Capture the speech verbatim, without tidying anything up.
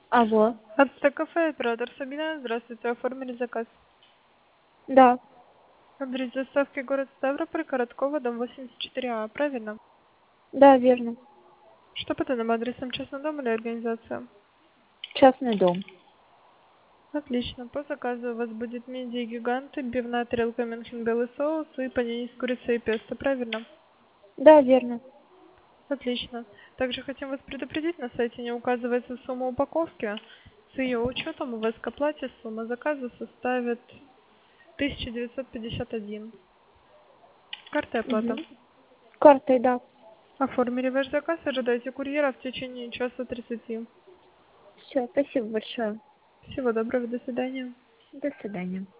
Алло. Ацтекафе, оператор Сабина. Здравствуйте, оформили заказ. Да. Адрес доставки город Ставрополь, Короткова, дом восемьдесят четыре А, правильно? Да, верно. Что по данным адресам, частный дом или организация? Частный дом. Отлично. По заказу у вас будет мидии гиганты, бивная тарелка Мюнхен белый соус и панини с курицей и песто, правильно? Да, верно. Отлично. Также хотим вас предупредить, на сайте не указывается сумма упаковки. С ее учетом у вас к оплате сумма заказа составит тысяча девятьсот пятьдесят один. Картой оплата. Угу. Картой, да. Оформили ваш заказ, ожидайте курьера в течение часа тридцати. Все, спасибо большое. Всего доброго, до свидания. До свидания.